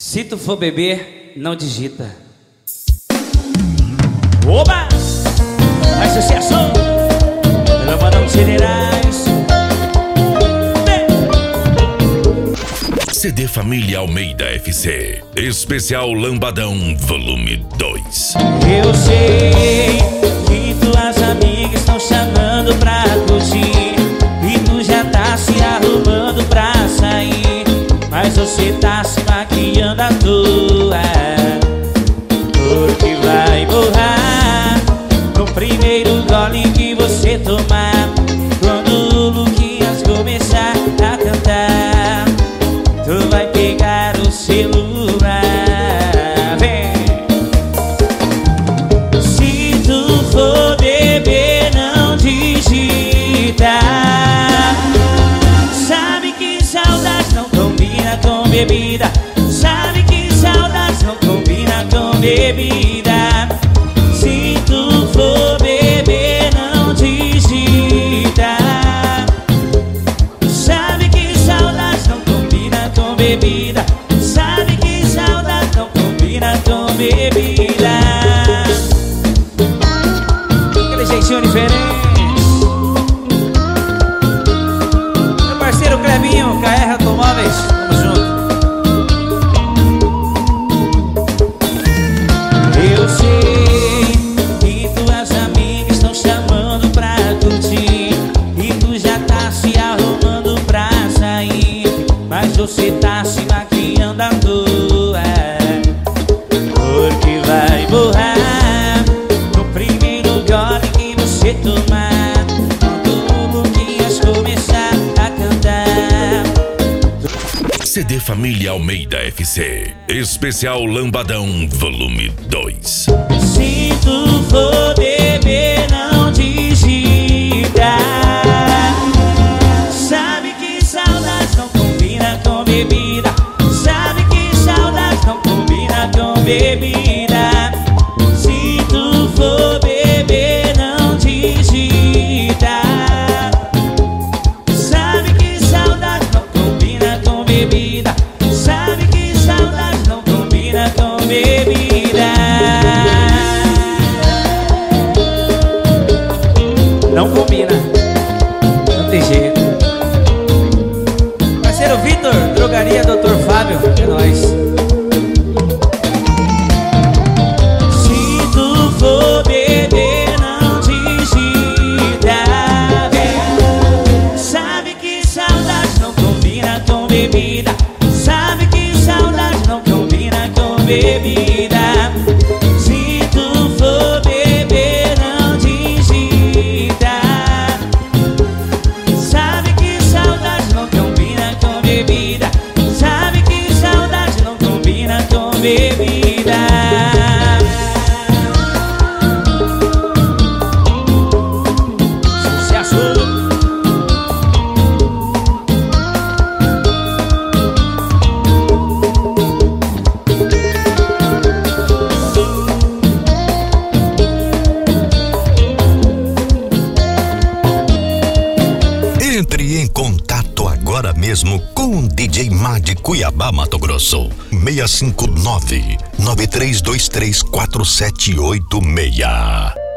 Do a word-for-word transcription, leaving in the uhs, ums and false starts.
Se tu for beber, não digita. Oba! Mais sucesso! Lambadão de Generais. C D Família Almeida F C. Especial Lambadão Volume dois. Eu sei que tuas amigas estão chamando pra curtir e tu já tá se arrumando pra sair, mas você tá se maquiando à toa, porque vai borrar no primeiro gole que você tomar. Quando o Luquinhas começar a cantar, tu vai pegar o celular. Vem. Se tu for beber, não digita. Sabe que saudade não combina com bebida. Sabe que saudade não combina com bebida. Se tu for beber, não digita. Sabe que saudade não combina com bebida. Sabe que saudade não combina com bebida. Aquele jeitinho diferente. Meu parceiro Clebinho, K R Automóveis, tamo junto. Eu sei que tuas amigas estão chamando pra curtir e tu já tá se arrumando pra sair, mas você tá se maquiando à toa, porque vai borrar no primeiro gole que você tomar. Quando o Luquinhas começar a cantar. C D Família Almeida F C. Especial Lambadão Volume dois. Se tu for beber, não digita. Sabe que saudade não combina com bebida. Sabe que saudade não combina com bebida. Se tu for beber, não digita. Sabe que saudade não combina com bebida. Sabe que saudade não combina com bebida. Não combina, não tem jeito. Parceiro Vitor, drogaria doutor Fábio, é nóis. Se tu for beber, não digita. Sabe que saudade não combina com bebida. Sabe que saudade não combina com bebida. Se tu for beber, não digita. Sabe que saudade não combina com bebida. Sabe que saudade não combina com bebida. Sucesso! Entre em contato agora mesmo com o D J Má de Cuiabá, Mato Grosso. seis cinco nove, nove três dois três, quatro sete oito seis.